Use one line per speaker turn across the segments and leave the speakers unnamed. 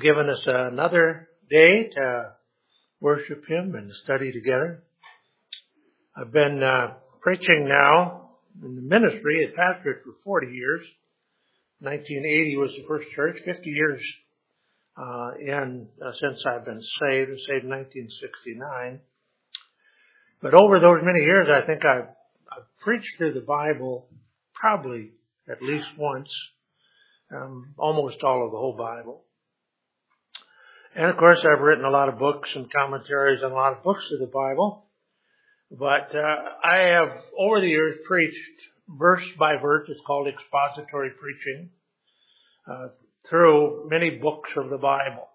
given us another day to worship Him and study together. I've been preaching now in the ministry, I pastored for 40 years. 1980 was the first church, 50 years since I've been saved. I was saved in 1969. But over those many years, I think I've preached through the Bible probably at least once, almost all of the whole Bible. And of course, I've written a lot of books and commentaries on a lot of books of the Bible. But I have, over the years, preached verse by verse. It's called expository preaching, through many books of the Bible.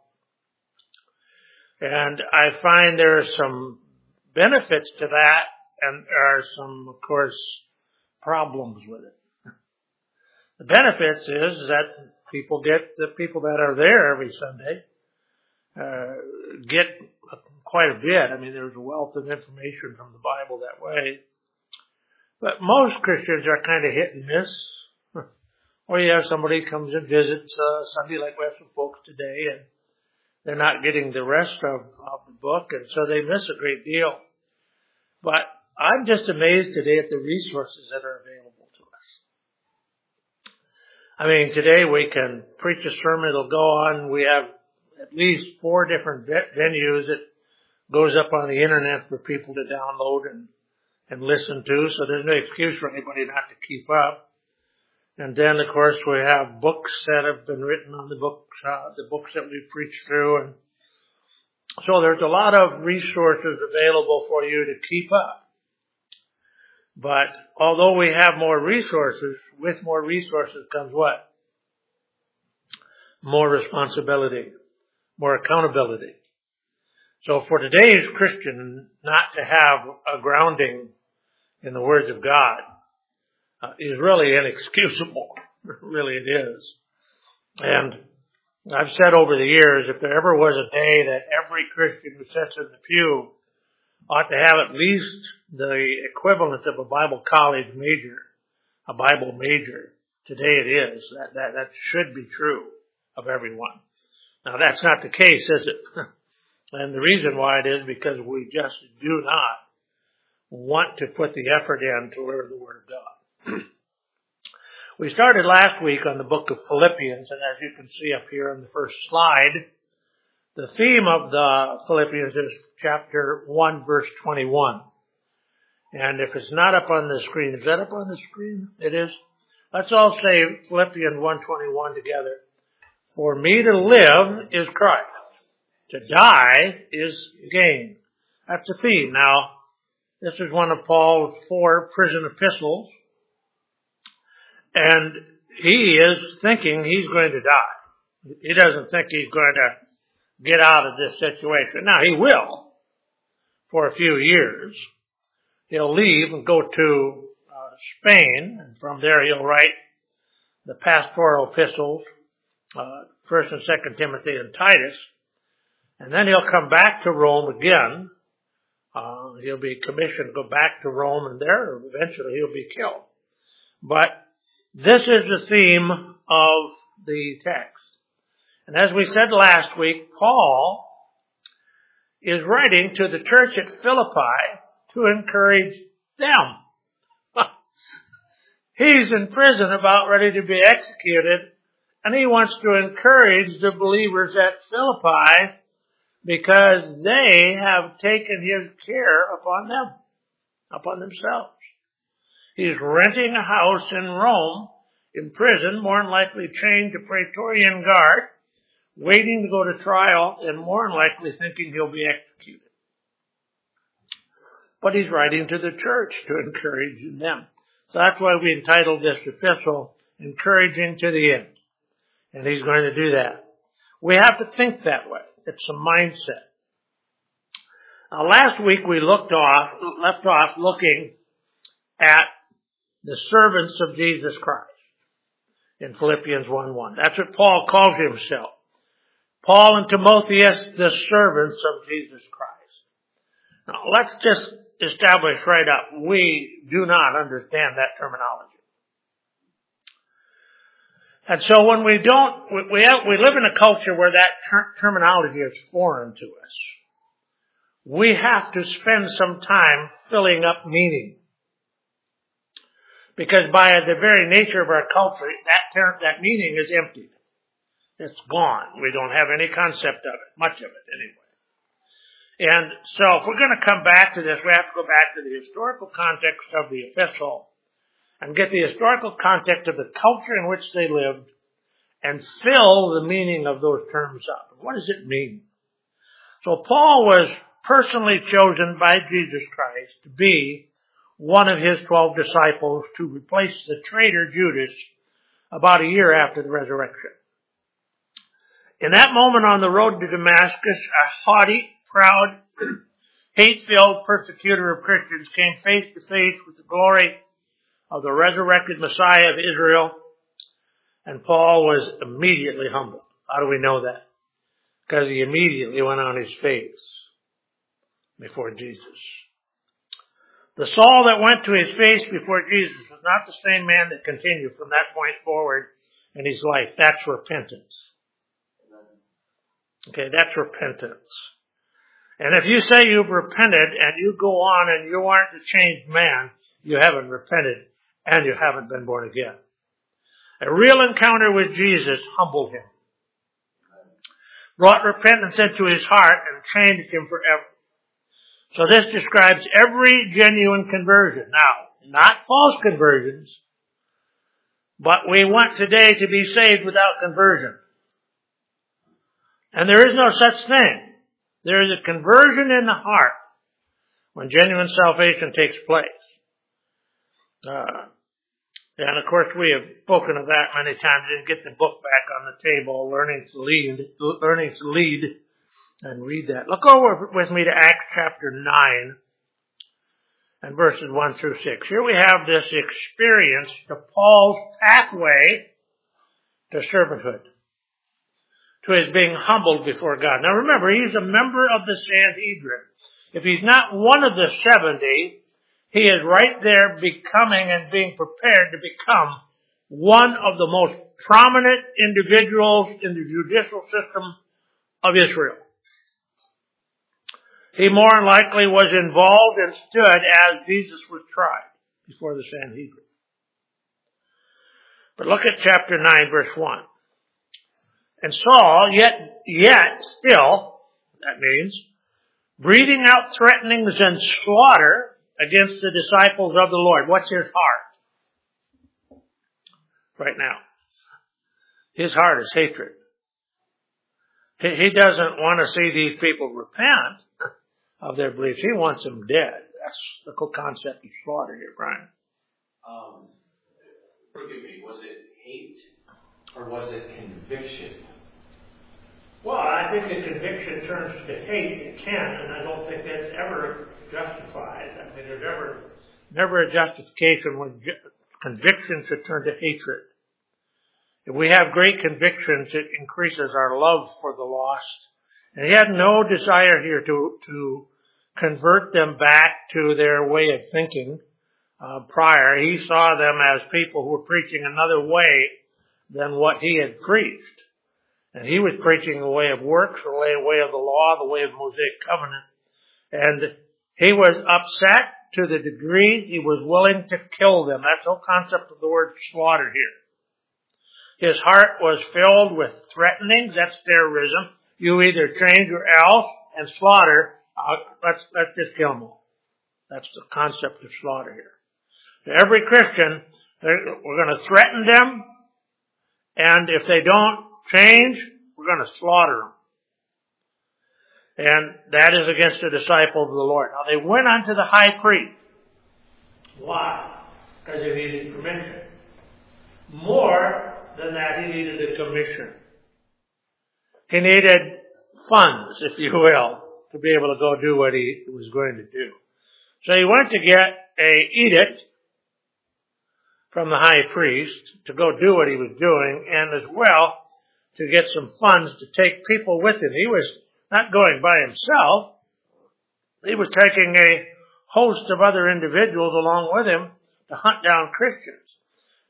And I find there are some benefits to that, and there are some, of course, problems with it. The benefits is that the people that are there every Sunday, get quite a bit. I mean, there's a wealth of information from the Bible that way. But most Christians are kind of hit and miss. Or you have somebody comes and visits Sunday, like we have some folks today, and they're not getting the rest of the book, and so they miss a great deal. But I'm just amazed today at the resources that are available to us. I mean, today we can preach a sermon, it'll go on. We have at least 4 different venues that goes up on the internet for people to download and listen to, so there's no excuse for anybody not to keep up. And then, of course, we have books that have been written on the books that we preach through. And so there's a lot of resources available for you to keep up. But although we have more resources, with more resources comes what? More responsibility, more accountability. So for today's Christian not to have a grounding in the words of God is really inexcusable. Really it is. And I've said over the years, if there ever was a day that every Christian who sits in the pew ought to have at least the equivalent of a Bible college major, a Bible major, today it is. That should be true of everyone. Now that's not the case, is it? And the reason why it is because we just do not want to put the effort in to learn the Word of God. We started last week on the book of Philippians, and as you can see up here on the first slide, the theme of the Philippians is chapter 1, verse 21. And if it's not up on the screen, is that up on the screen? It is. Let's all say Philippians 1:21 together. For me to live is Christ. To die is gain. That's the theme. Now, this is one of Paul's 4 prison epistles. And he is thinking he's going to die. He doesn't think he's going to get out of this situation. Now, he will for a few years. He'll leave and go to Spain, and from there he'll write the pastoral epistles, 1st and 2nd Timothy and Titus. And then he'll come back to Rome again. He'll be commissioned to go back to Rome, and there eventually he'll be killed. But this is the theme of the text. And as we said last week, Paul is writing to the church at Philippi to encourage them. He's in prison about ready to be executed, and he wants to encourage the believers at Philippi because they have taken his care upon themselves. He's renting a house in Rome, in prison, more than likely chained to Praetorian Guard, waiting to go to trial, and more than likely thinking he'll be executed. But he's writing to the church to encourage them. So that's why we entitled this epistle, Encouraging to the End. And he's going to do that. We have to think that way. It's a mindset. Now, last week we left off looking at the servants of Jesus Christ in Philippians 1:1. That's what Paul calls himself. Paul and Timotheus, the servants of Jesus Christ. Now, let's just establish right up, we do not understand that terminology. And so when we live in a culture where that terminology is foreign to us. We have to spend some time filling up meaning. Because by the very nature of our culture, that meaning is emptied. It's gone. We don't have any concept of it, much of it anyway. And so if we're going to come back to this, we have to go back to the historical context of the epistle and get the historical context of the culture in which they lived and fill the meaning of those terms up. What does it mean? So Paul was personally chosen by Jesus Christ to be one of his 12 disciples to replace the traitor Judas about a year after the resurrection. In that moment on the road to Damascus, a haughty, proud, hate-filled persecutor of Christians came face to face with the glory of the resurrected Messiah of Israel, and Paul was immediately humbled. How do we know that? Because he immediately went on his face before Jesus. The Saul that went to his face before Jesus was not the same man that continued from that point forward in his life. That's repentance. Okay, that's repentance. And if you say you've repented and you go on and you aren't a changed man, you haven't repented and you haven't been born again. A real encounter with Jesus humbled him, brought repentance into his heart, and changed him forever. So this describes every genuine conversion. Now, not false conversions, but we want today to be saved without conversion. And there is no such thing. There is a conversion in the heart when genuine salvation takes place. And of course we have spoken of that many times. You get the book back on the table, Learning to Lead, and read that. Look over with me to Acts chapter 9 and verses 1 through 6. Here we have this experience of Paul's pathway to servanthood, to his being humbled before God. Now remember, he's a member of the Sanhedrin. If he's not one of the 70, he is right there becoming and being prepared to become one of the most prominent individuals in the judicial system of Israel. He more than likely was involved and stood as Jesus was tried before the Sanhedrin. But look at chapter 9, verse 1. And Saul, yet still, that means, breathing out threatenings and slaughter against the disciples of the Lord. What's his heart right now? His heart is hatred. He doesn't want to see these people repent of their beliefs. He wants them dead. That's the whole concept of slaughter here, Brian.
Forgive me, was it hate or was it conviction?
Well, I think the conviction turns to hate. It can, and I don't think that's ever justified. I mean, there's never a justification when conviction should turn to hatred. If we have great convictions, it increases our love for the lost. And he had no desire here to convert them back to their way of thinking prior. He saw them as people who were preaching another way than what he had preached. And he was preaching the way of works, the way of the law, the way of the Mosaic covenant. And he was upset to the degree he was willing to kill them. That's the whole concept of the word slaughter here. His heart was filled with threatenings. That's terrorism. You either change or else, and slaughter. Let's just kill them all. That's the concept of slaughter here. To every Christian, we're going to threaten them, and if they don't change, we're going to slaughter them. And that is against the disciple of the Lord. Now they went unto the high priest. Why? Because he needed permission. More than that, he needed a commission. He needed funds, if you will, to be able to go do what he was going to do. So he went to get an edict from the high priest to go do what he was doing, and as well to get some funds to take people with him. He was not going by himself. He was taking a host of other individuals along with him to hunt down Christians.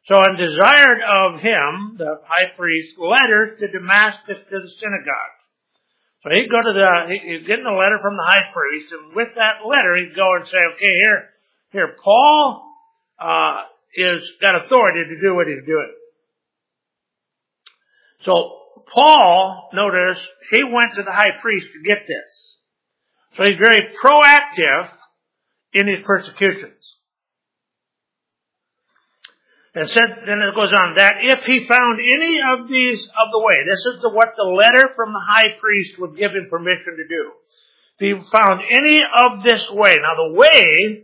So and desired of him, the high priest, letters to Damascus to the synagogues. So he'd go to he's getting a letter from the high priest, and with that letter he'd go and say, okay, here, Paul, is got authority to do what he's doing. So Paul, notice, he went to the high priest to get this. So he's very proactive in his persecutions. And said, then it goes on, that if he found any of these of the way, this is what the letter from the high priest would give him permission to do. If he found any of this way. Now the way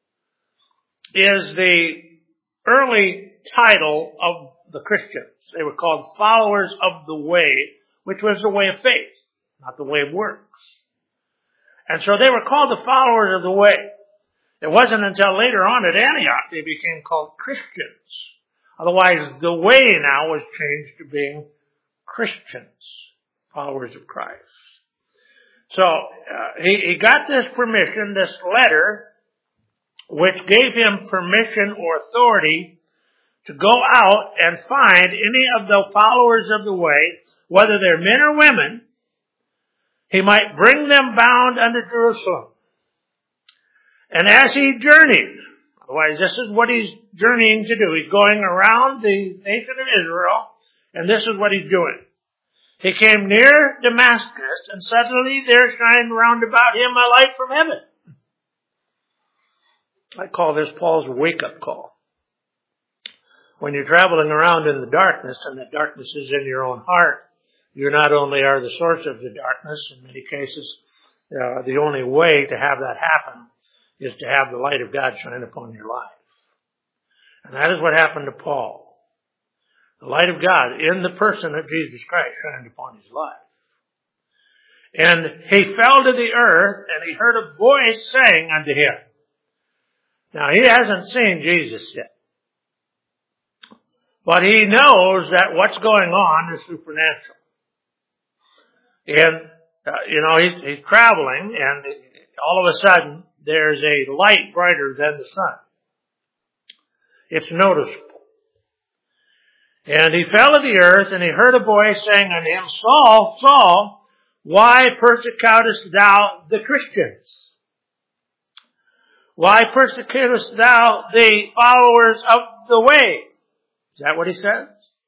is the early title of the Christians. They were called followers of the way, which was the way of faith, not the way of works. And so they were called the followers of the way. It wasn't until later on at Antioch they became called Christians. Otherwise, the way now was changed to being Christians, followers of Christ. So he got this permission, this letter, which gave him permission or authority to go out and find any of the followers of the way, whether they're men or women. He might bring them bound unto Jerusalem. And as he journeyed, otherwise this is what he's journeying to do. He's going around the nation of Israel, and this is what he's doing. He came near Damascus, and suddenly there shined round about him a light from heaven. I call this Paul's wake-up call. When you're traveling around in the darkness, and the darkness is in your own heart, you not only are the source of the darkness, in many cases, the only way to have that happen is to have the light of God shine upon your life. And that is what happened to Paul. The light of God in the person of Jesus Christ shined upon his life. And he fell to the earth, and he heard a voice saying unto him. Now, he hasn't seen Jesus yet. But he knows that what's going on is supernatural. And, he's traveling, and all of a sudden, there's a light brighter than the sun. It's noticeable. And he fell to the earth, and he heard a voice saying unto him, Saul, Saul, why persecutest thou the Christians? Why persecutest thou the followers of the way? Is that what he says?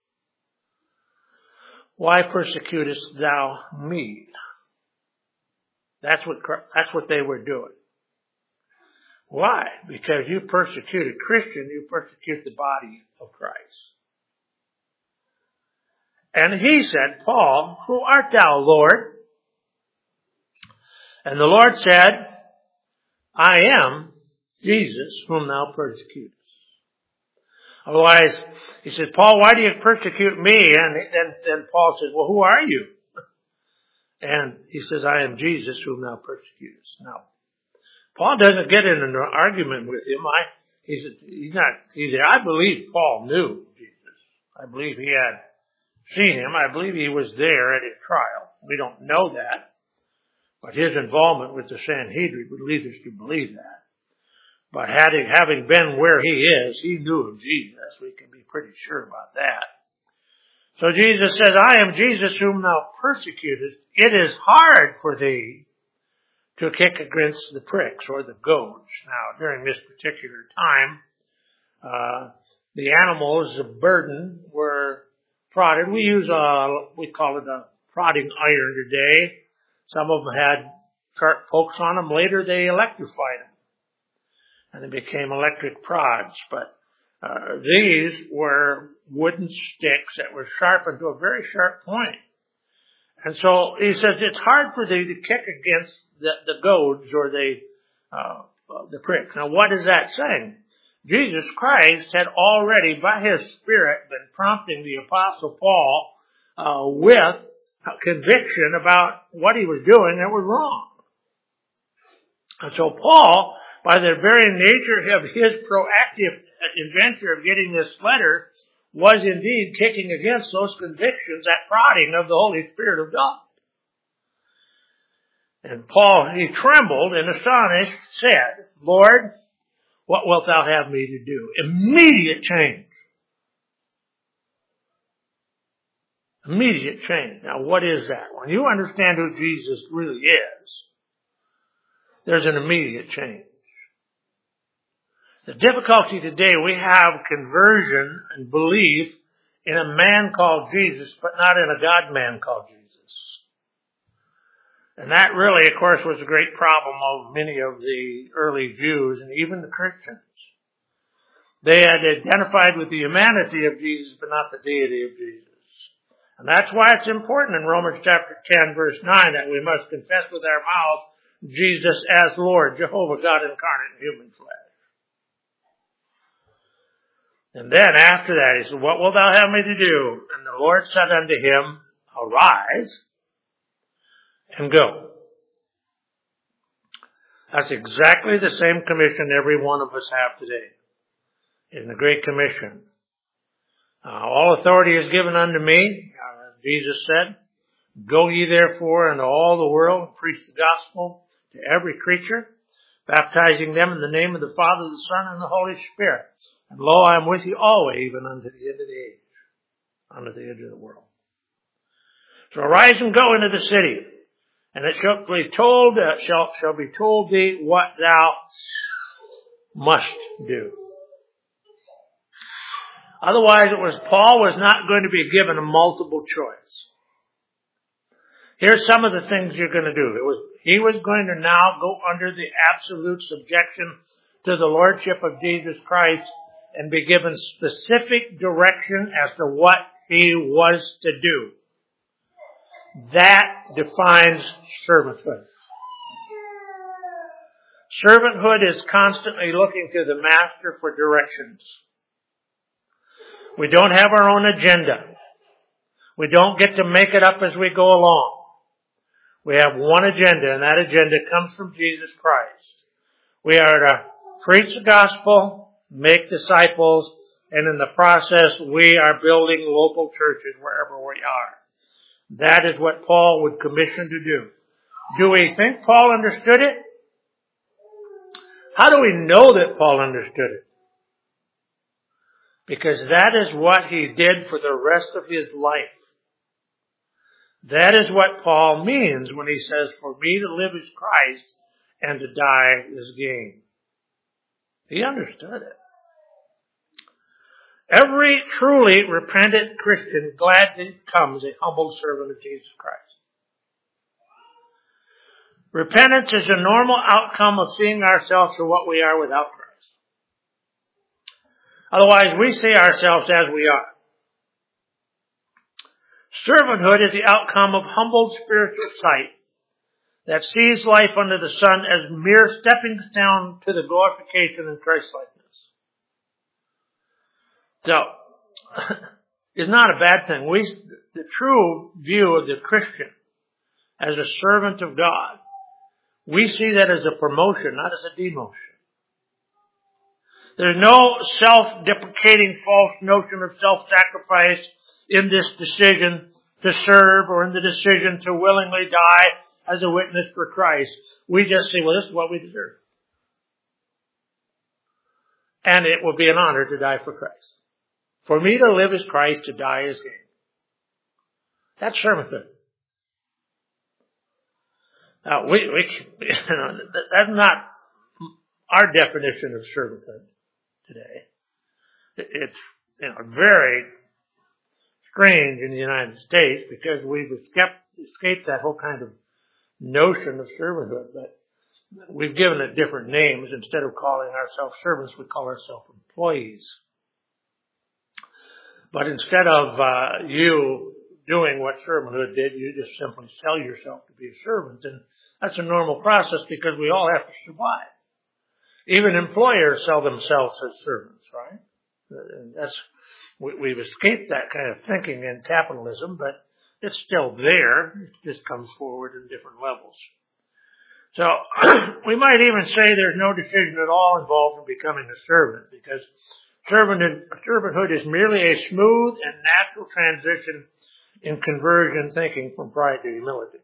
Why persecutest thou me? That's what they were doing. Why? Because you persecute a Christian, you persecute the body of Christ. And he said, Paul, who art thou, Lord? And the Lord said, I am Jesus, whom thou persecutest. Otherwise, he said, Paul, why do you persecute me? And then Paul says, well, who are you? And he says, I am Jesus, whom thou persecutest. Now, Paul doesn't get in an argument with him. I believe Paul knew Jesus. I believe he had seen him. I believe he was there at his trial. We don't know that. But his involvement with the Sanhedrin would lead us to believe that. But having been where he is, he knew of Jesus. We can be pretty sure about that. So Jesus says, I am Jesus whom thou persecutest. It is hard for thee to kick against the pricks or the goads. Now, during this particular time, the animals of burden were prodded. We call it a prodding iron today. Some of them had sharp pokes on them. Later, they electrified them, and they became electric prods. But these were wooden sticks that were sharpened to a very sharp point. And so he says it's hard for thee to kick against the goads or the pricks. Now, what is that saying? Jesus Christ had already, by his Spirit, been prompting the Apostle Paul with conviction about what he was doing that was wrong. And so Paul, by the very nature of his proactive adventure of getting this letter, was indeed kicking against those convictions, that prodding of the Holy Spirit of God. And Paul, he trembled and astonished, said, Lord, what wilt thou have me to do? Immediate change. Immediate change. Now what is that? When you understand who Jesus really is, there's an immediate change. The difficulty today, we have conversion and belief in a man called Jesus, but not in a God-man called Jesus. And that really, of course, was a great problem of many of the early Jews and even the Christians. They had identified with the humanity of Jesus, but not the deity of Jesus. And that's why it's important in Romans chapter 10, verse 9, that we must confess with our mouth Jesus as Lord, Jehovah God incarnate in human flesh. And then after that, he said, what wilt thou have me to do? And the Lord said unto him, arise and go. That's exactly the same commission every one of us have today in the Great Commission. All authority is given unto me, Jesus said. Go ye therefore into all the world and preach the gospel to every creature, baptizing them in the name of the Father, the Son, and the Holy Spirit. And lo, I am with you always, even unto the end of the age, unto the end of the world. So arise and go into the city, and it shall be told thee what thou must do. Otherwise, Paul was not going to be given a multiple choice. Here's some of the things you're going to do. He was going to now go under the absolute subjection to the Lordship of Jesus Christ and be given specific direction as to what he was to do. That defines servanthood. Servanthood is constantly looking to the master for directions. We don't have our own agenda. We don't get to make it up as we go along. We have one agenda, and that agenda comes from Jesus Christ. We are to preach the gospel, make disciples, and in the process we are building local churches wherever we are. That is what Paul would commission to do. Do we think Paul understood it? How do we know that Paul understood it? Because that is what he did for the rest of his life. That is what Paul means when he says, for me to live is Christ and to die is gain. He understood it. Every truly repentant Christian gladly becomes a humble servant of Jesus Christ. Repentance is a normal outcome of seeing ourselves for what we are without Christ. Otherwise, we see ourselves as we are. Servanthood is the outcome of humble spiritual sight that sees life under the sun as mere stepping down to the glorification and Christ-likeness. So, it's not a bad thing. The true view of the Christian as a servant of God, we see that as a promotion, not as a demotion. There's no self-deprecating false notion of self-sacrifice in this decision to serve or in the decision to willingly die as a witness for Christ. We just say, well, this is what we deserve. And it will be an honor to die for Christ. For me to live is Christ, to die is gain. That's servanthood. Now, that's not our definition of servanthood today. It's very strange in the United States because we've escaped that whole kind of notion of servanthood, but we've given it different names. Instead of calling ourselves servants, we call ourselves employees. But instead of you doing what servanthood did, you just simply sell yourself to be a servant. And that's a normal process because we all have to survive. Even employers sell themselves as servants, right? And we've escaped that kind of thinking in capitalism, but it's still there. It just comes forward in different levels. So we might even say there's no decision at all involved in becoming a servant because servanthood is merely a smooth and natural transition in conversion thinking from pride to humility.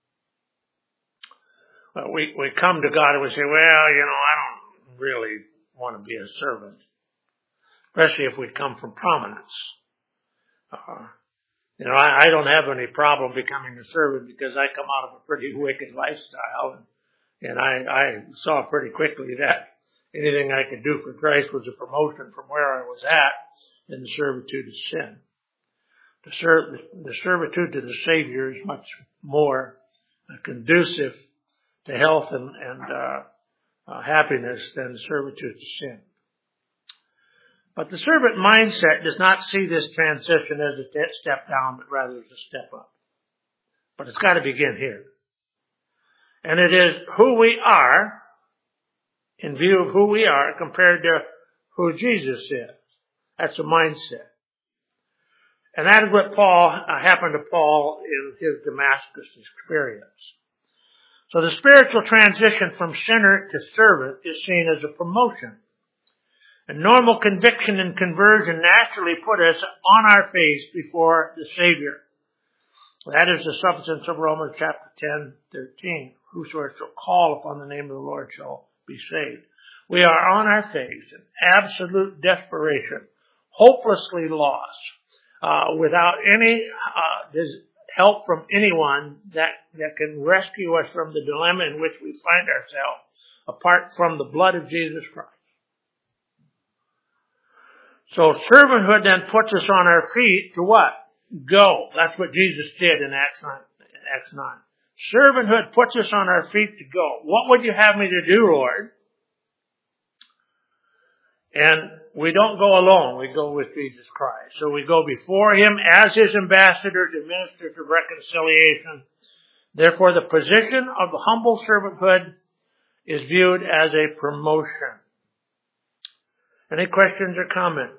We come to God and we say, well, I don't really want to be a servant, especially if we come from prominence. I don't have any problem becoming a servant because I come out of a pretty wicked lifestyle. And I saw pretty quickly that anything I could do for Christ was a promotion from where I was at in the servitude of sin. The servitude to the Savior is much more conducive to health and happiness than the servitude to sin. But the servant mindset does not see this transition as a step down, but rather as a step up. But it's got to begin here. And it is who we are, in view of who we are, compared to who Jesus is. That's a mindset. And that is what happened to Paul in his Damascus experience. So the spiritual transition from sinner to servant is seen as a promotion. And normal conviction and conversion naturally put us on our face before the Savior. That is the substance of Romans chapter 10:13. Whosoever shall call upon the name of the Lord shall be saved. We are on our face in absolute desperation, hopelessly lost, without any help from anyone that can rescue us from the dilemma in which we find ourselves apart from the blood of Jesus Christ. So servanthood then puts us on our feet to what? Go. That's what Jesus did in Acts 9. Servanthood puts us on our feet to go. What would you have me to do, Lord? And we don't go alone. We go with Jesus Christ. So we go before Him as His ambassadors and ministers of reconciliation. Therefore, the position of the humble servanthood is viewed as a promotion. Any questions or comments?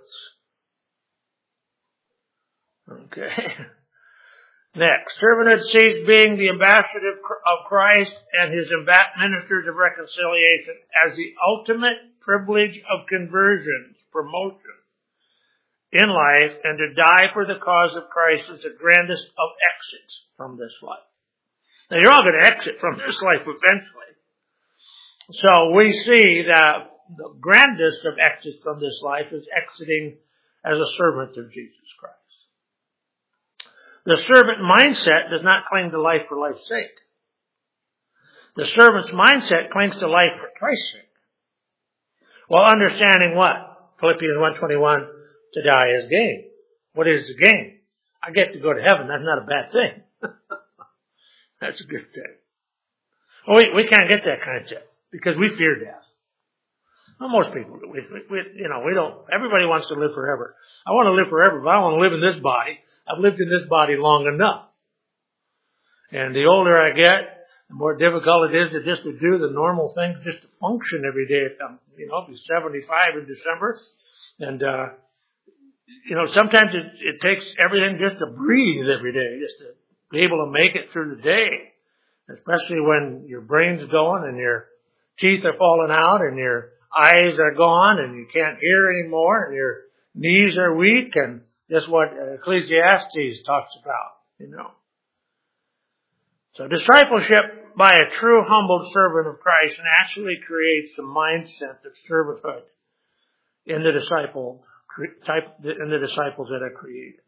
Okay. Next, servanthood sees being the ambassador of Christ and His ministers of reconciliation as the ultimate privilege of conversion, promotion in life, and to die for the cause of Christ is the grandest of exits from this life. Now, you're all going to exit from this life eventually. So we see that the grandest of exits from this life is exiting as a servant of Jesus Christ. The servant mindset does not cling to life for life's sake. The servant's mindset clings to life for Christ's sake. While understanding what? Philippians 1:21, to die is gain. What is the gain? I get to go to heaven. That's not a bad thing. That's a good thing. Well, we can't get that concept because we fear death. Well, most people do. We don't. Everybody wants to live forever. I want to live forever, but I want to live in this body. I've lived in this body long enough. And the older I get, the more difficult it is to just to do the normal things, just to function every day. I'll be 75 in December. And, sometimes it takes everything just to breathe every day, just to be able to make it through the day. Especially when your brain's going and your teeth are falling out and your eyes are gone and you can't hear anymore and your knees are weak, and just what Ecclesiastes talks about, So discipleship by a true humble servant of Christ naturally creates a mindset of servanthood in the disciples that are created.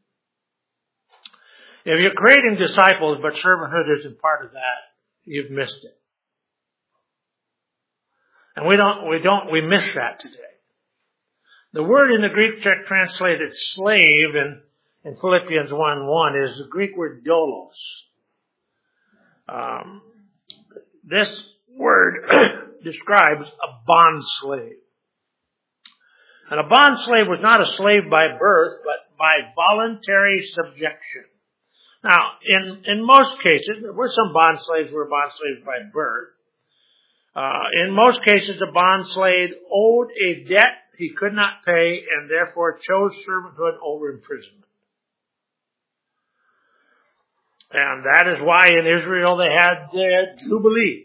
If you're creating disciples but servanthood isn't part of that, you've missed it. And we miss that today. The word in the Greek text translated slave in Philippians 1:1 is the Greek word doulos. This word describes a bond slave. And a bond slave was not a slave by birth, but by voluntary subjection. Now, in most cases, there were some bond slaves who were bond slaves by birth. In most cases, a bond slave owed a debt he could not pay and therefore chose servanthood over imprisonment. And that is why in Israel they had the Jubilee.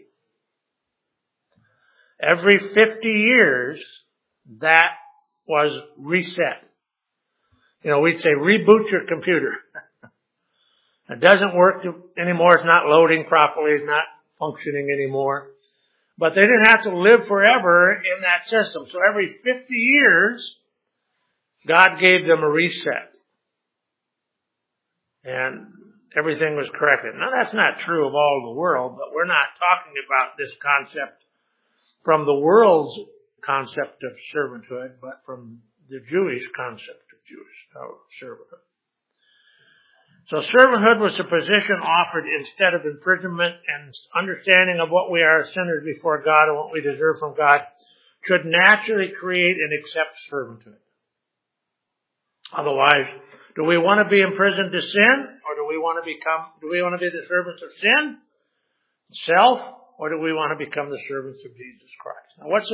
Every 50 years, that was reset. We'd say reboot your computer. It doesn't work anymore. It's not loading properly. It's not functioning anymore. But they didn't have to live forever in that system. So every 50 years, God gave them a reset. and everything was corrected. Now that's not true of all the world, but we're not talking about this concept from the world's concept of servanthood, but from the Jewish concept of servanthood. So servanthood was a position offered instead of imprisonment, and understanding of what we are as sinners before God and what we deserve from God should naturally create and accept servanthood. Otherwise, do we want to be imprisoned to sin, or do we want to be the servants of sin, self, or do we want to become the servants of Jesus Christ? Now, what's the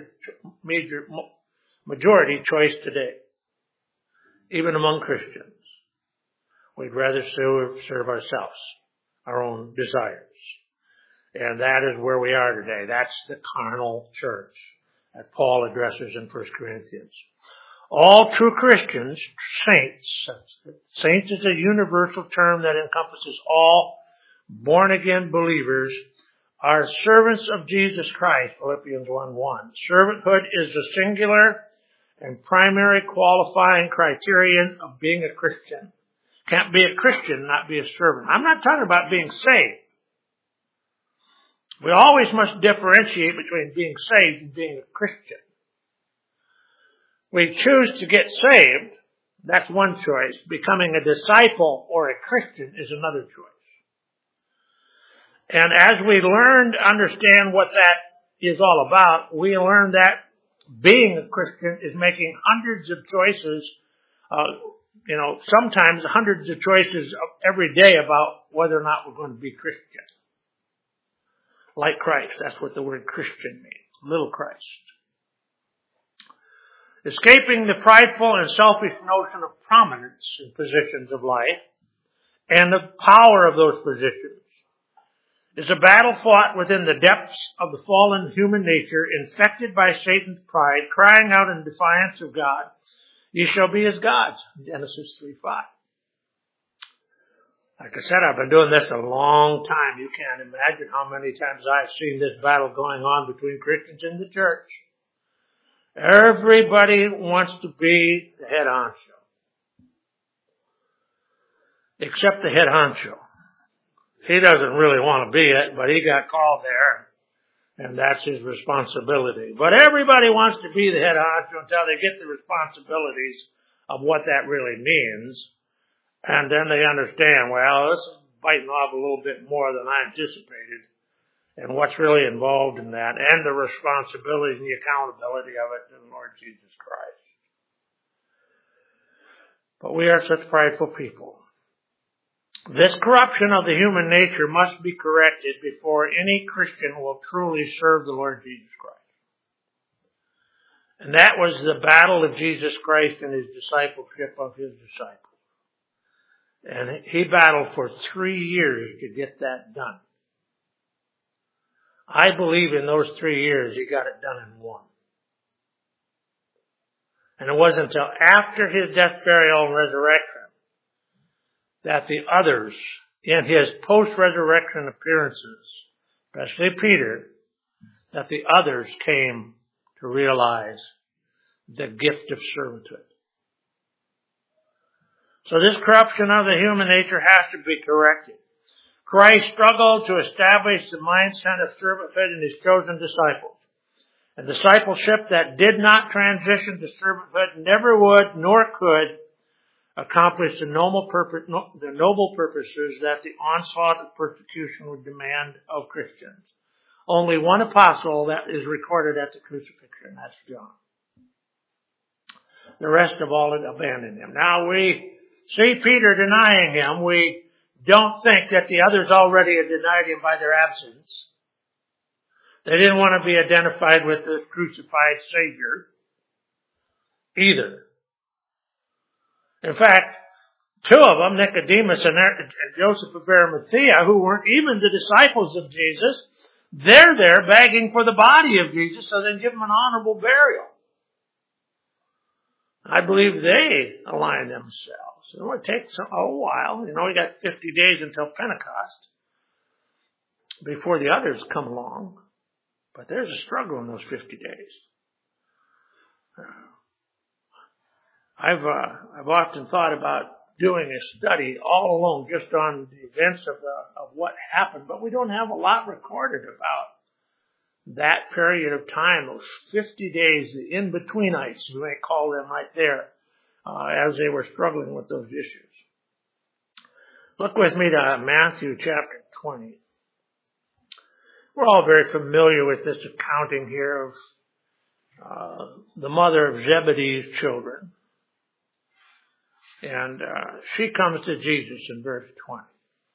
majority choice today? Even among Christians, we'd rather serve ourselves, our own desires. And that is where we are today. That's the carnal church that Paul addresses in 1 Corinthians. All true Christians, saints is a universal term that encompasses all born-again believers, are servants of Jesus Christ, Philippians 1:1. Servanthood is the singular and primary qualifying criterion of being a Christian. Can't be a Christian, not be a servant. I'm not talking about being saved. We always must differentiate between being saved and being a Christian. We choose to get saved, that's one choice. Becoming a disciple or a Christian is another choice. And as we learn to understand what that is all about, we learn that being a Christian is making hundreds of choices, sometimes hundreds of choices every day about whether or not we're going to be Christian. Like Christ, that's what the word Christian means, little Christ. Escaping the prideful and selfish notion of prominence in positions of life and the power of those positions is a battle fought within the depths of the fallen human nature, infected by Satan's pride, crying out in defiance of God, "Ye shall be as gods," Genesis 3:5. Like I said, I've been doing this a long time. You can't imagine how many times I've seen this battle going on between Christians in the church. Everybody wants to be the head honcho. Except the head honcho. He doesn't really want to be it, but he got called there, and that's his responsibility. But everybody wants to be the head honcho until they get the responsibilities of what that really means. And then they understand, well, this is biting off a little bit more than I anticipated. And what's really involved in that, and the responsibility and the accountability of it to the Lord Jesus Christ. But we are such prideful people. This corruption of the human nature must be corrected before any Christian will truly serve the Lord Jesus Christ. And that was the battle of Jesus Christ and his discipleship of his disciples. And he battled for 3 years to get that done. I believe in those 3 years he got it done in 1. And it wasn't until after his death, burial, and resurrection that the others, in his post-resurrection appearances, especially Peter, that the others came to realize the gift of servanthood. So this corruption of the human nature has to be corrected. Christ struggled to establish the mindset of servanthood in his chosen disciples. A discipleship that did not transition to servanthood never would nor could accomplish the noble purposes that the onslaught of persecution would demand of Christians. Only one apostle that is recorded at the crucifixion, that's John. The rest of all had abandoned him. Now we see Peter denying him. We don't think that the others already had denied him by their absence. They didn't want to be identified with the crucified Savior either. In fact, 2 of them, Nicodemus and Joseph of Arimathea, who weren't even the disciples of Jesus, they're there begging for the body of Jesus so they can give him an honorable burial. I believe they align themselves. It takes a while. We got 50 days until Pentecost before the others come along. But there's a struggle in those 50 days. I've often thought about doing a study all alone just on the events of what happened, but we don't have a lot recorded about that period of time, those 50 days, the in-betweenites, you may call them right there, as they were struggling with those issues. Look with me to Matthew chapter 20. We're all very familiar with this accounting here of the mother of Zebedee's children. And she comes to Jesus in verse 20.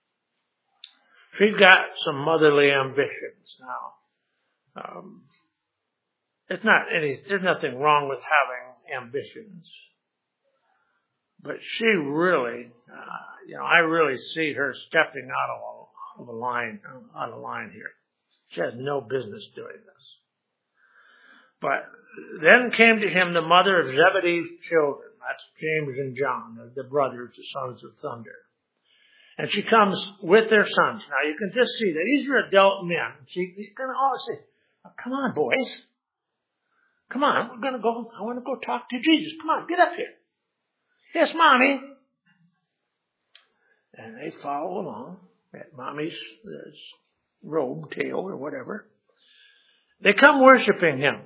She's got some motherly ambitions now. There's nothing wrong with having ambitions. But she really, I really see her stepping out of line here. She has no business doing this. But then came to him the mother of Zebedee's children. That's James and John, the brothers, the sons of thunder. And she comes with their sons. Now you can just see that these are adult men. You can always say, oh, come on, boys. Come on, I want to go talk to Jesus. Come on, get up here. Yes, Mommy. And they follow along at Mommy's robe, tail, or whatever. They come worshiping him.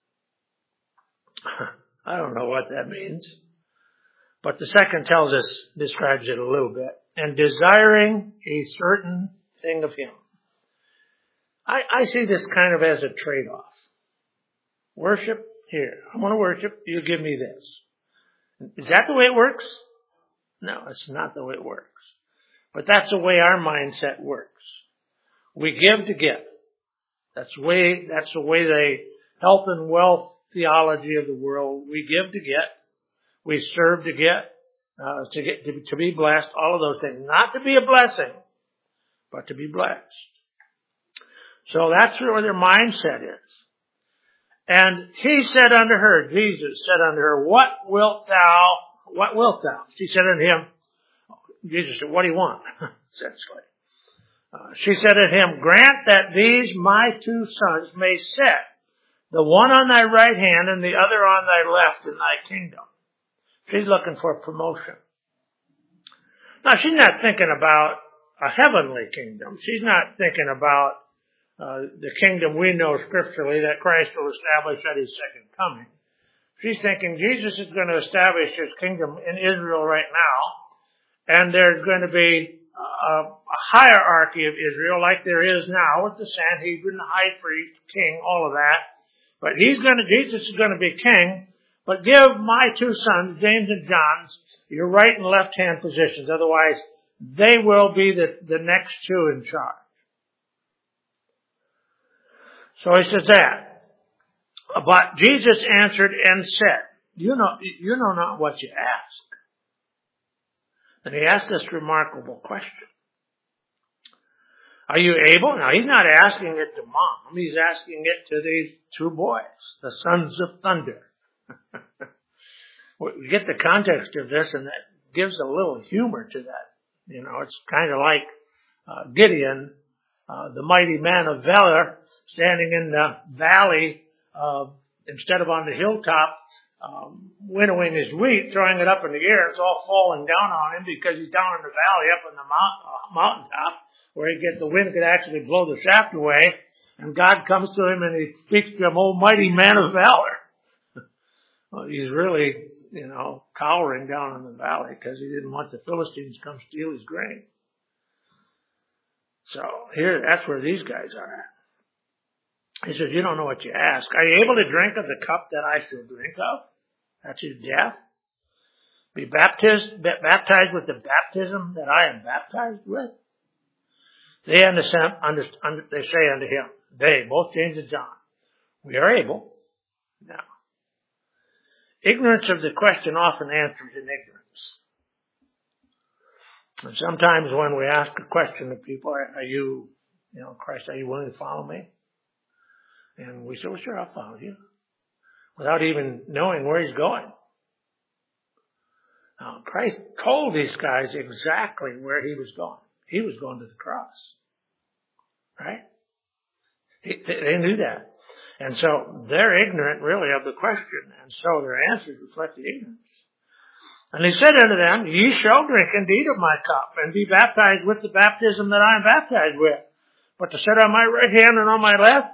I don't know what that means. But the second describes it a little bit. And desiring a certain thing of him. I see this kind of as a trade-off. Worship here. I want to worship. You give me this. Is that the way it works? No, it's not the way it works. But that's the way our mindset works. We give to get. That's the way the health and wealth theology of the world. We give to get. We serve to get, to be blessed, all of those things. Not to be a blessing, but to be blessed. So that's where their mindset is. And he said unto her, Jesus said unto her, What wilt thou? She said unto him, Jesus said, what do you want? Essentially. She said unto him, Grant that these my two sons may sit, the one on thy right hand and the other on thy left in thy kingdom. She's looking for promotion. Now, she's not thinking about a heavenly kingdom. She's not thinking about the kingdom we know scripturally that Christ will establish at his second coming. She's thinking Jesus is going to establish his kingdom in Israel right now, and there's going to be a hierarchy of Israel like there is now with the Sanhedrin, the high priest, king, all of that. But Jesus is going to be king. But give my two sons, James and John, your right and left hand positions. Otherwise, they will be the next two in charge. So he says that. But Jesus answered and said, you know not what you ask. And he asked this remarkable question. Are you able? Now he's not asking it to mom. He's asking it to these two boys, the sons of thunder. We get the context of this, and that gives a little humor to that. It's kind of like Gideon, the mighty man of valor, standing in the valley instead of on the hilltop, winnowing his wheat, throwing it up in the air. It's all falling down on him because he's down in the valley up on the mountaintop where the wind could actually blow the shaft away. And God comes to him and he speaks to him, "Oh, mighty man of valor." Well, he's really, cowering down in the valley because he didn't want the Philistines to come steal his grain. So that's where these guys are at. He says, you don't know what you ask. Are you able to drink of the cup that I shall drink of? That's his death. Be baptized with the baptism that I am baptized with? They say unto him, both James and John, we are able. Now, ignorance of the question often answers in ignorance. And sometimes when we ask a question of people, are you, Christ, are you willing to follow me? And we say, well, sure, I'll follow you. Without even knowing where he's going. Now, Christ told these guys exactly where he was going. He was going to the cross. Right? They knew that. And so they're ignorant really of the question. And so their answers reflect the ignorance. And he said unto them, Ye shall drink indeed of my cup, and be baptized with the baptism that I am baptized with. But to sit on my right hand and on my left,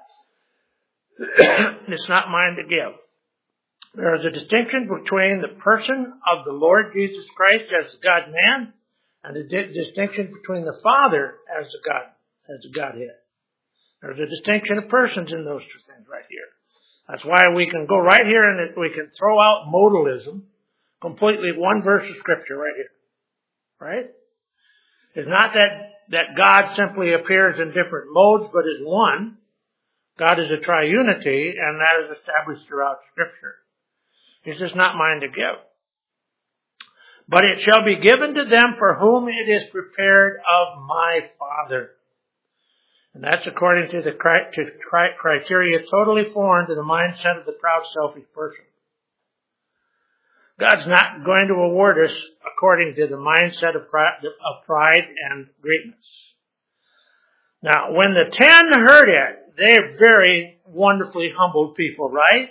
it's not mine to give. There is a distinction between the person of the Lord Jesus Christ as the God-man, and a distinction between the Father as the Godhead. There's a distinction of persons in those two things right here. That's why we can go right here and we can throw out modalism completely. One verse of Scripture right here. Right? It's not that God simply appears in different modes, but is one. God is a triunity, and that is established throughout Scripture. It's just not mine to give. But it shall be given to them for whom it is prepared of my Father. And that's according to the criteria totally foreign to the mindset of the proud, selfish person. God's not going to award us according to the mindset of pride and greatness. Now, when the 10 heard it, they're very wonderfully humbled people, right?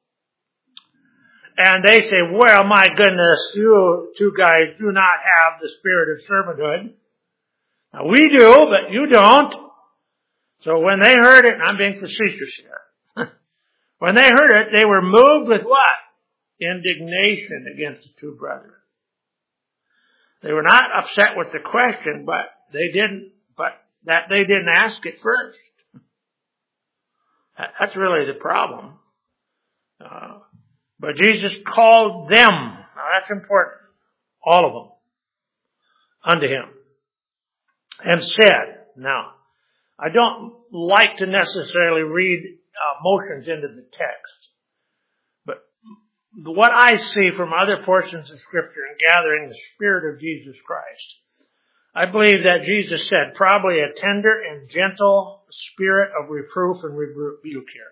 And they say, well, my goodness, you two guys do not have the spirit of servanthood. Now, we do, but you don't. So when they heard it, and I'm being facetious here, when they heard it, they were moved with what? Indignation against the two brethren. They were not upset with the question, but they didn't ask it first. That's really the problem. But Jesus called them, now that's important, all of them, unto him, and said, now, I don't like to necessarily read motions into the text, but what I see from other portions of Scripture and gathering the Spirit of Jesus Christ, I believe that Jesus said probably a tender and gentle spirit of reproof and rebuke here.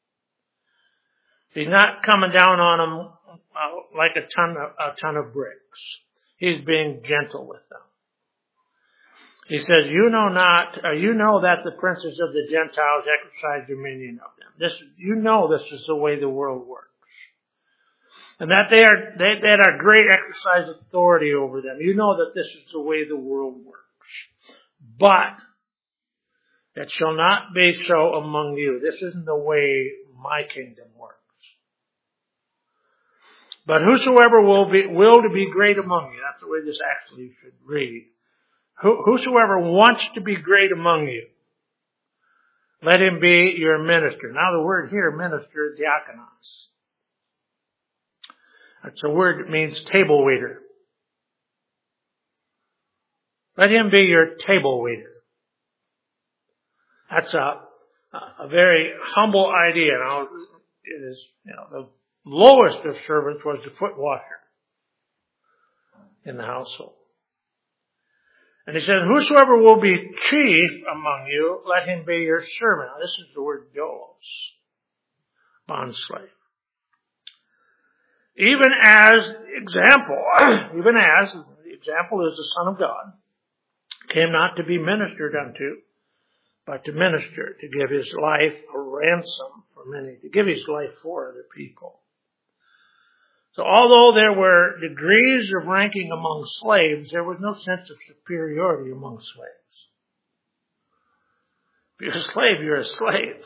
He's not coming down on them like a ton of bricks. He's being gentle with them. He says, you know that the princes of the Gentiles exercise dominion of them. This is the way the world works. And that they are great exercise authority over them. You know that this is the way the world works. But it shall not be so among you. This isn't the way my kingdom works. But whosoever will to be great among you, that's the way this actually should read. Whosoever wants to be great among you, let him be your minister. Now the word here, minister, diakonos. That's a word that means table waiter. Let him be your table waiter. That's a very humble idea. Now, it is, the lowest of servants was the foot washer in the household. And he says, whosoever will be chief among you, let him be your servant. Now, this is the word doulos, bondslave. Even as the example is the Son of God, came not to be ministered unto, but to minister, to give his life a ransom for many, to give his life for other people. So although there were degrees of ranking among slaves, there was no sense of superiority among slaves. If you're a slave, you're a slave.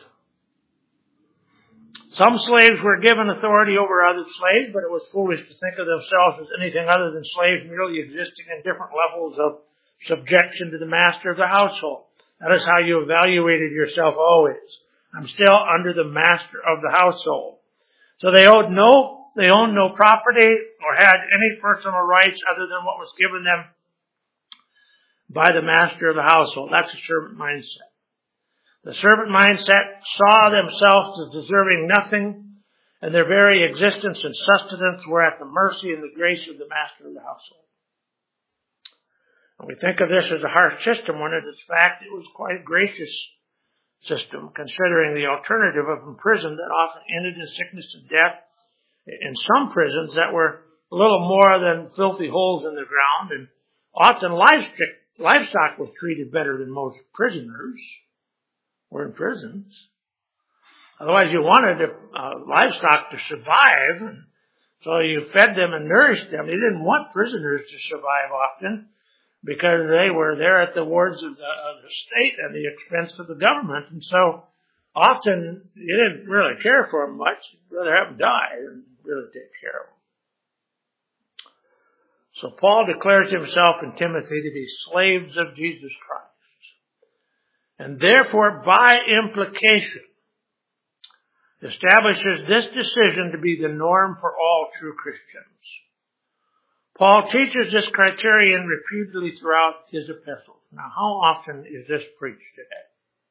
Some slaves were given authority over other slaves, but it was foolish to think of themselves as anything other than slaves, merely existing in different levels of subjection to the master of the household. That is how you evaluated yourself always. I'm still under the master of the household. So they owned no property or had any personal rights other than what was given them by the master of the household. That's a servant mindset. The servant mindset saw themselves as deserving nothing, and their very existence and sustenance were at the mercy and the grace of the master of the household. And we think of this as a harsh system when in fact it was quite a gracious system, considering the alternative of imprisonment that often ended in sickness and death. In some prisons that were a little more than filthy holes in the ground, and often livestock was treated better than most prisoners were in prisons. Otherwise you wanted livestock to survive. So you fed them and nourished them. They didn't want prisoners to survive often because they were there at the wards of the state at the expense of the government. And so often you didn't really care for them much. You'd rather have them die than really take care of them. So Paul declares himself and Timothy to be slaves of Jesus Christ. And therefore, by implication, establishes this decision to be the norm for all true Christians. Paul teaches this criterion repeatedly throughout his epistles. Now, how often is this preached today?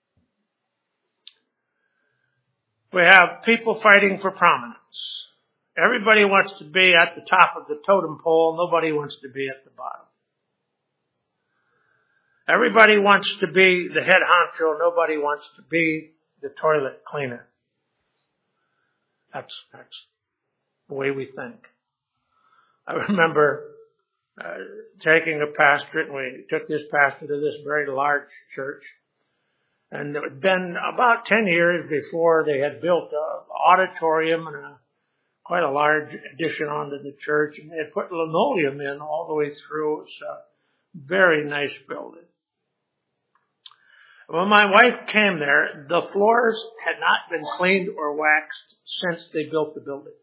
We have people fighting for prominence. Everybody wants to be at the top of the totem pole. Nobody wants to be at the bottom. Everybody wants to be the head honcho. Nobody wants to be the toilet cleaner. That's the way we think. I remember taking a pastorate, and we took this pastor to this very large church. And it had been about 10 years before they had built an auditorium and quite a large addition onto the church. And they had put linoleum in all the way through. It was a very nice building. When my wife came there, the floors had not been cleaned or waxed since they built the building.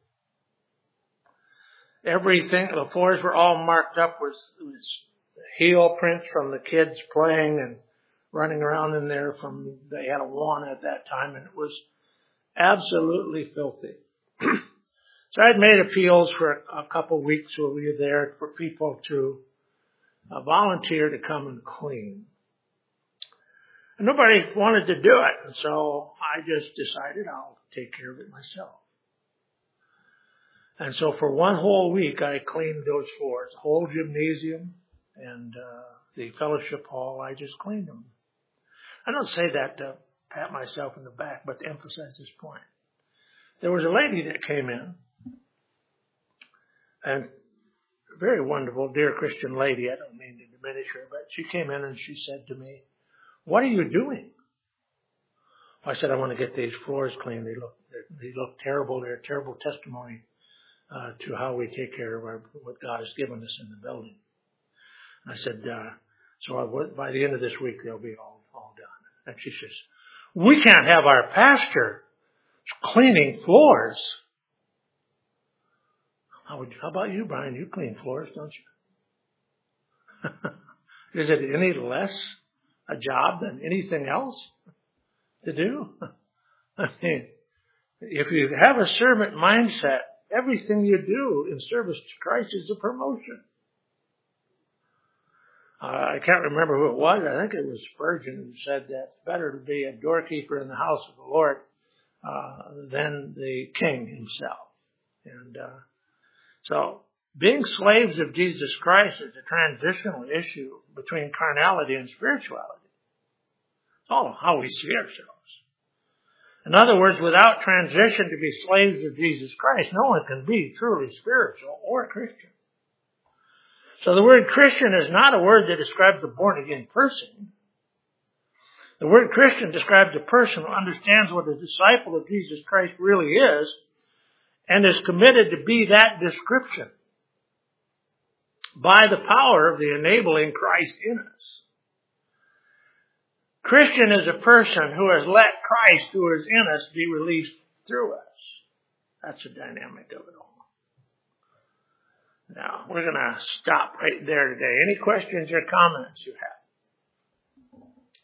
Everything, the floors were all marked up with heel prints from the kids playing and running around in there they had a lawn at that time, and it was absolutely filthy. So I'd made appeals for a couple of weeks while we were there for people to volunteer to come and clean. And nobody wanted to do it, and so I just decided I'll take care of it myself. And so for one whole week, I cleaned those floors, the whole gymnasium and the fellowship hall. I just cleaned them. I don't say that to pat myself in the back, but to emphasize this point. There was a lady that came in, and a very wonderful, dear Christian lady. I don't mean to diminish her, but she came in and she said to me, "What are you doing?" I said, "I want to get these floors clean. They look terrible. They're a terrible testimony to how we take care of what God has given us in the building." And I said, so by the end of this week, they'll be all done. And she says, "We can't have our pastor cleaning floors." How about you, Brian? You clean floors, don't you? Is it any less a job than anything else to do? I mean, if you have a servant mindset, everything you do in service to Christ is a promotion. I can't remember who it was. I think it was Spurgeon who said that it's better to be a doorkeeper in the house of the Lord than the king himself. And so being slaves of Jesus Christ is a transitional issue between carnality and spirituality. It's all how we see ourselves. In other words, without transition to be slaves of Jesus Christ, no one can be truly spiritual or Christian. So the word Christian is not a word that describes a born-again person. The word Christian describes a person who understands what a disciple of Jesus Christ really is and is committed to be that description by the power of the enabling Christ in us. Christian is a person who has let Christ, who is in us, be released through us. That's the dynamic of it all. Now, we're going to stop right there today. Any questions or comments you have?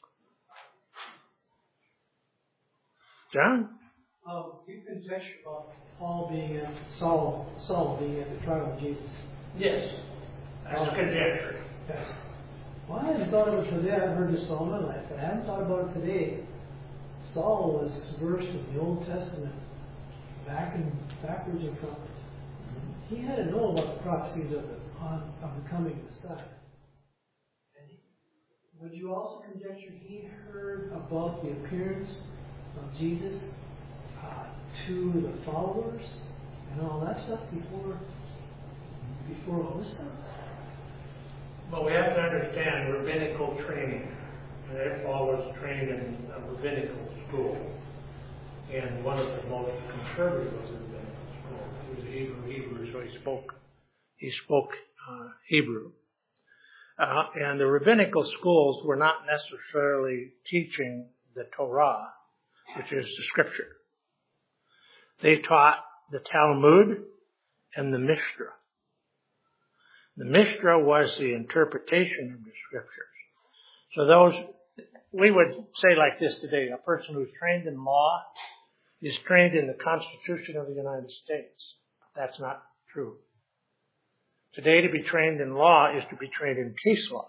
John?
You can touch about Paul being at Saul being at the trial of Jesus.
Yes. That's conjecture.
Yes. Well, I hadn't thought of it today. I've heard this all my life, but I hadn't thought about it today. Saul was versed in the Old Testament, backwards and frontwards. He had to know about the prophecies of the coming Messiah. And would you also conjecture he heard about the appearance of Jesus to the followers and all that stuff before all this stuff?
Well, we have to understand rabbinical training. Paul was trained in a rabbinical school, and one of the most conservative of the rabbinical schools. He was a Hebrew, so he spoke Hebrew. And the rabbinical schools were not necessarily teaching the Torah, which is the scripture. They taught the Talmud and the Mishnah. The Mishnah was the interpretation of the scriptures. So those, we would say like this today, a person who's trained in law is trained in the Constitution of the United States. That's not true. Today, to be trained in law is to be trained in case law.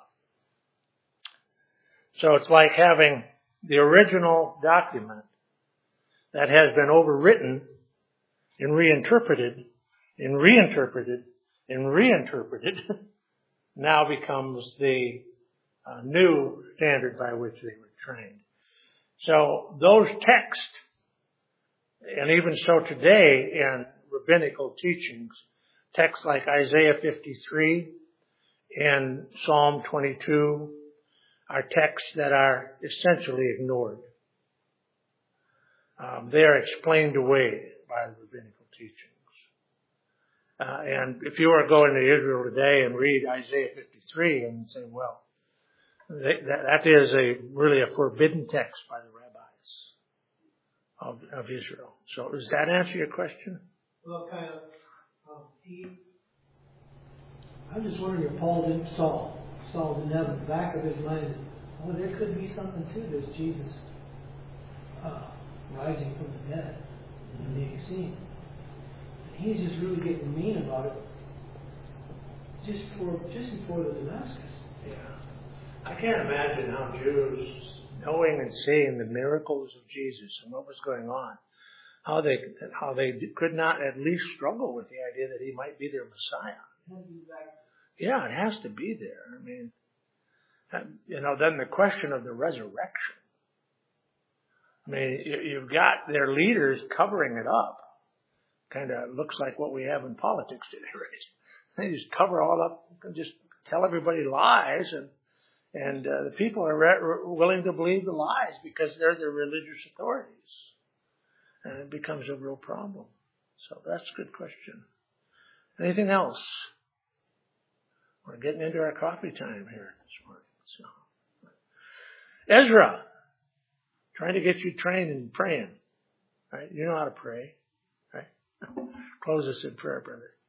So it's like having the original document that has been overwritten and reinterpreted and reinterpreted and reinterpreted now becomes the new standard by which they were trained. So those texts, and even so today in rabbinical teachings, texts like Isaiah 53 and Psalm 22 are texts that are essentially ignored. They are explained away by the rabbinical teachings. And if you were going to Israel today and read Isaiah 53 and say, well, that is really a forbidden text by the rabbis of Israel. So does that answer your question?
Well, kind of. I'm just wondering if Saul didn't have in the back of his mind that, there could be something to this Jesus rising from the dead and being seen. And he's just really getting mean about it just before the Damascus.
Yeah. I can't imagine how Jews, knowing and seeing the miracles of Jesus and what was going on, how they could not at least struggle with the idea that he might be their Messiah. Yeah, it has to be there. I mean, then the question of the resurrection. I mean, you've got their leaders covering it up. Kind of looks like what we have in politics today, right? They just cover all up and just tell everybody lies, and the people are willing to believe the lies because they're the religious authorities. And it becomes a real problem. So that's a good question. Anything else? We're getting into our coffee time here this morning. So, Ezra, trying to get you trained in praying. Right? You know how to pray. Right? Close us in prayer, brother.